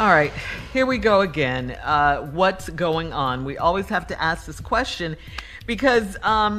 All right, here we go again. What's going on? We always have to ask this question because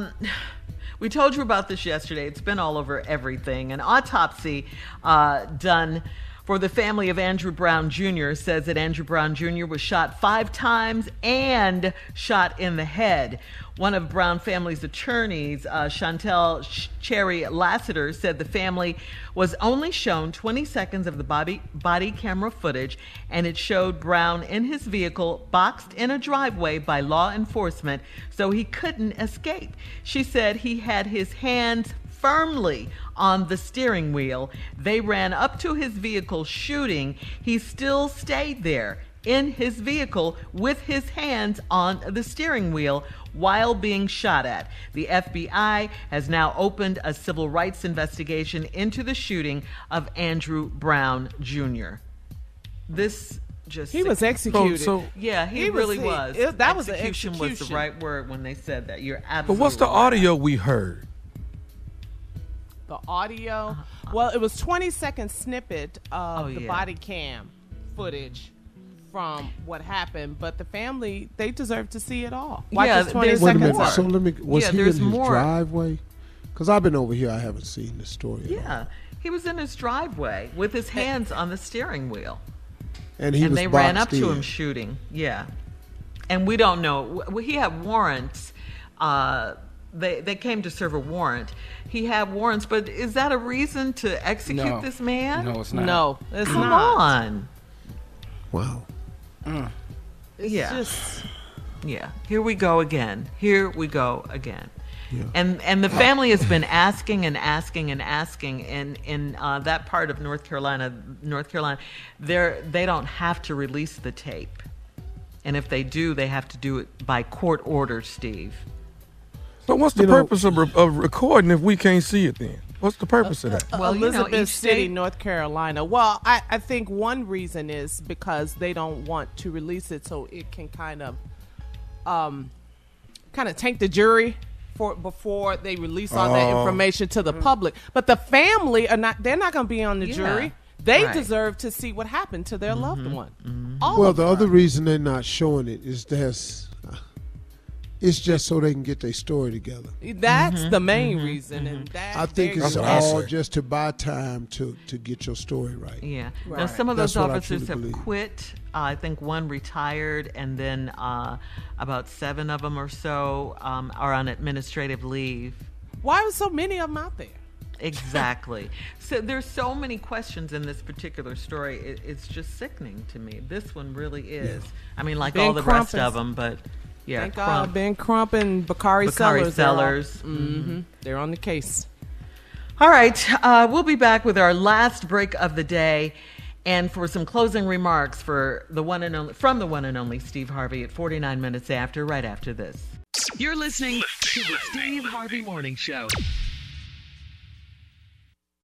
we told you about this yesterday. It's been all over everything. An autopsy done for the family of Andrew Brown Jr. says that Andrew Brown Jr. was shot 5 times and shot in the head. One of Brown family's attorneys, Chantel Cherry Lassiter, said the family was only shown 20 seconds of the body camera footage, and it showed Brown in his vehicle boxed in a driveway by law enforcement so he couldn't escape. She said he had his hands firmly on the steering wheel. They ran up to his vehicle shooting. He still stayed there in his vehicle with his hands on the steering wheel while being shot at. The FBI has now opened a civil rights investigation into the shooting of Andrew Brown Jr. This just... He was executed. Yeah, he really was. That was an execution. execution. Was the right word when they said that. You're absolutely But what's the right. audio we heard? The audio? Well, it was 20-second snippet of the body cam footage from what happened, but the family, they deserve to see it all. Watch Yeah, this 20 there's seconds more. up. So was he in his more. driveway? Because I've been over here, I haven't seen the story. Yeah, he was in his driveway with his hands on the steering wheel. And They ran up to him shooting. Yeah. And we don't know. He had warrants. They came to serve a warrant. He had warrants, but is that a reason to execute this man? No, it's not. No, it's Come not. on. Wow. Yeah. Here we go again. Yeah. And the family has been asking and asking and asking in that part of North Carolina, they don't have to release the tape. And if they do, they have to do it by court order, Steve. So what's the purpose of recording if we can't see it then? What's the purpose of that? Well, Elizabeth City, North Carolina. Well, I think one reason is because they don't want to release it so it can kind of tank the jury before they release all that information to the public. But the family they're not going to be on the jury. They deserve to see what happened to their loved one. Well, the other reason they're not showing it is it's just so they can get their story together. That's the main reason. And I think it's all just to buy time to get your story right. Yeah. Right. Now, some of those That's what I officers have truly believe. quit. I think one retired, and then about 7 of them or so are on administrative leave. why are so many of them out there? Exactly. So there's so many questions in this particular story. It's just sickening to me. This one really is. I mean, like Ben all the Crump rest of them, but yeah. Thank God, Ben Crump and Bakari Sellers. They're on the case. All right, we'll be back with our last break of the day, and for some closing remarks from the one and only Steve Harvey at 49 minutes after, right after this. You're listening to the Steve Harvey Morning Show.